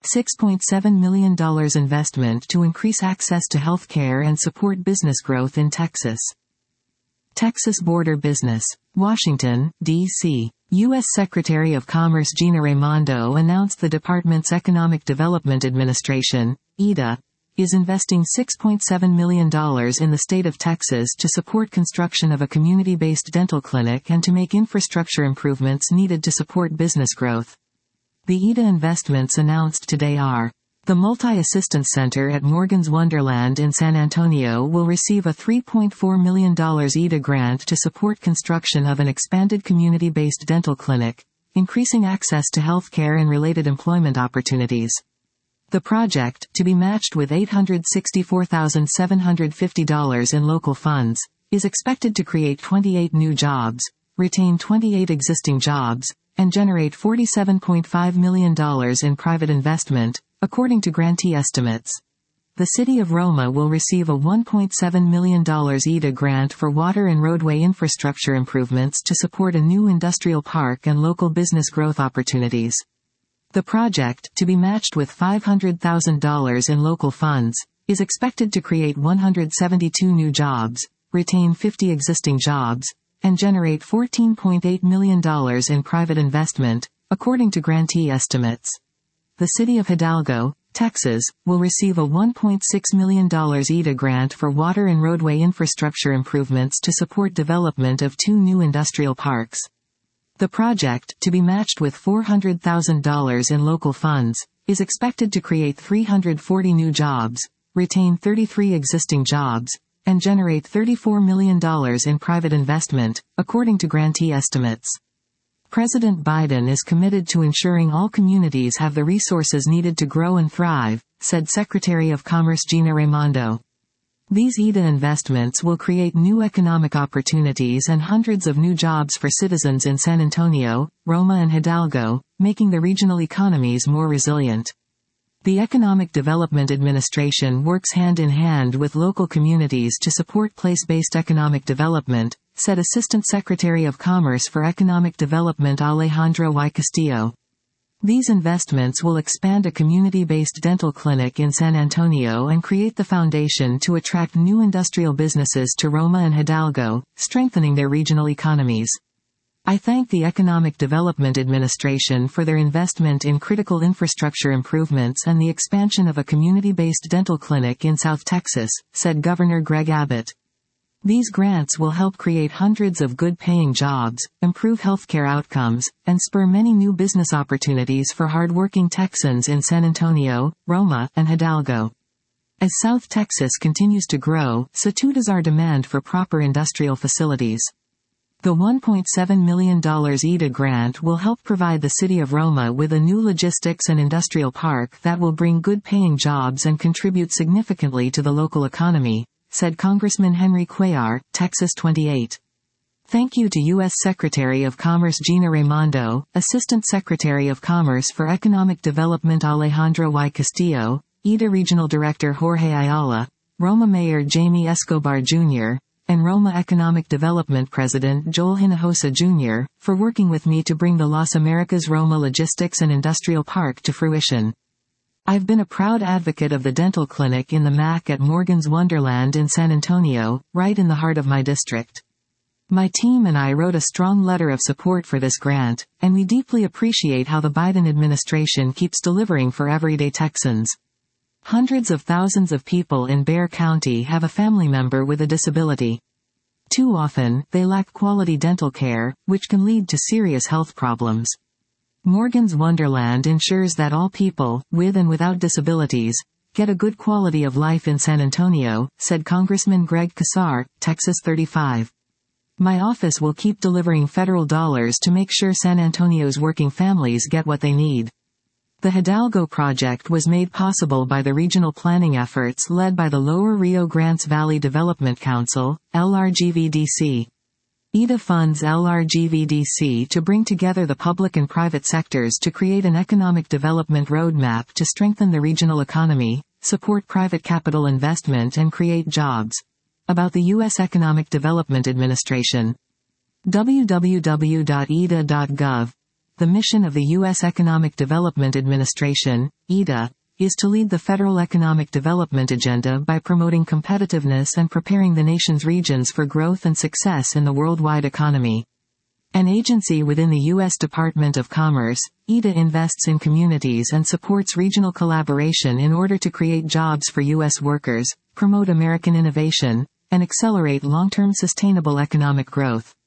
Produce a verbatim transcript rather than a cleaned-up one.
six point seven million dollars investment to increase access to health care and support business growth in Texas. Texas Border Business. Washington, D C U S Secretary of Commerce Gina Raimondo announced the department's Economic Development Administration, E D A, is investing six point seven million dollars in the state of Texas to support construction of a community-based dental clinic and to make infrastructure improvements needed to support business growth. The E D A investments announced today are: the Multi-Assistance Center at Morgan's Wonderland in San Antonio will receive a three point four million dollars E D A grant to support construction of an expanded community-based dental clinic, increasing access to health care and related employment opportunities. The project, to be matched with eight hundred sixty-four thousand seven hundred fifty dollars in local funds, is expected to create twenty-eight new jobs, retain twenty-eight existing jobs, and generate forty-seven point five million dollars in private investment, according to grantee estimates. The City of Roma will receive a one point seven million dollars E D A grant for water and roadway infrastructure improvements to support a new industrial park and local business growth opportunities. The project, to be matched with five hundred thousand dollars in local funds, is expected to create one hundred seventy-two new jobs, retain fifty existing jobs, and generate fourteen point eight million dollars in private investment, according to grantee estimates. The City of Hidalgo, Texas, will receive a one point six million dollars E D A grant for water and roadway infrastructure improvements to support development of two new industrial parks. The project, to be matched with four hundred thousand dollars in local funds, is expected to create three hundred forty new jobs, retain thirty-three existing jobs, and generate thirty-four million dollars in private investment, according to grantee estimates. President Biden is committed to ensuring all communities have the resources needed to grow and thrive, said Secretary of Commerce Gina Raimondo. These E D A investments will create new economic opportunities and hundreds of new jobs for citizens in San Antonio, Roma and Hidalgo, making the regional economies more resilient. The Economic Development Administration works hand in hand with local communities to support place-based economic development, said Assistant Secretary of Commerce for Economic Development Alejandra Y. Castillo. These investments will expand a community-based dental clinic in San Antonio and create the foundation to attract new industrial businesses to Roma and Hidalgo, strengthening their regional economies. I thank the Economic Development Administration for their investment in critical infrastructure improvements and the expansion of a community-based dental clinic in South Texas, said Governor Greg Abbott. These grants will help create hundreds of good-paying jobs, improve healthcare outcomes, and spur many new business opportunities for hardworking Texans in San Antonio, Roma, and Hidalgo. As South Texas continues to grow, so too does our demand for proper industrial facilities. The one point seven million dollars E D A grant will help provide the City of Roma with a new logistics and industrial park that will bring good-paying jobs and contribute significantly to the local economy, said Congressman Henry Cuellar, Texas twenty-eight. Thank you to U S Secretary of Commerce Gina Raimondo, Assistant Secretary of Commerce for Economic Development Alejandra Y. Castillo, E D A Regional Director Jorge Ayala, Roma Mayor Jamie Escobar Junior, and Roma Economic Development President Joel Hinojosa Junior, for working with me to bring the Las Americas Roma Logistics and Industrial Park to fruition. I've been a proud advocate of the dental clinic in the M A C at Morgan's Wonderland in San Antonio, right in the heart of my district. My team and I wrote a strong letter of support for this grant, and we deeply appreciate how the Biden administration keeps delivering for everyday Texans. Hundreds of thousands of people in Bexar County have a family member with a disability. Too often, they lack quality dental care, which can lead to serious health problems. Morgan's Wonderland ensures that all people, with and without disabilities, get a good quality of life in San Antonio, said Congressman Greg Casar, Texas thirty-five. My office will keep delivering federal dollars to make sure San Antonio's working families get what they need. The Hidalgo project was made possible by the regional planning efforts led by the Lower Rio Grande Valley Development Council, L R G V D C. E D A funds L R G V D C to bring together the public and private sectors to create an economic development roadmap to strengthen the regional economy, support private capital investment and create jobs. About the U S Economic Development Administration. w w w dot e d a dot gov The mission of the U S Economic Development Administration, E D A, is to lead the federal economic development agenda by promoting competitiveness and preparing the nation's regions for growth and success in the worldwide economy. An agency within the U S Department of Commerce, E D A invests in communities and supports regional collaboration in order to create jobs for U S workers, promote American innovation, and accelerate long-term sustainable economic growth.